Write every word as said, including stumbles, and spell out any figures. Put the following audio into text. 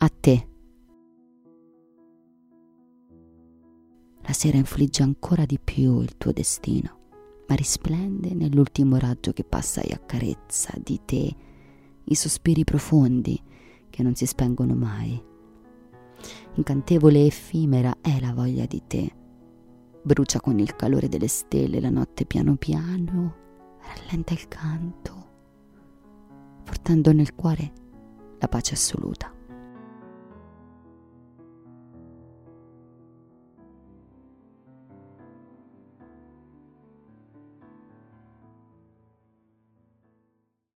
a te. La sera infligge ancora di più il tuo destino, ma risplende nell'ultimo raggio che passa e accarezza di te i sospiri profondi che non si spengono mai. Incantevole e effimera è la voglia di te. Brucia con il calore delle stelle la notte piano piano, rallenta il canto, portando nel cuore la pace assoluta.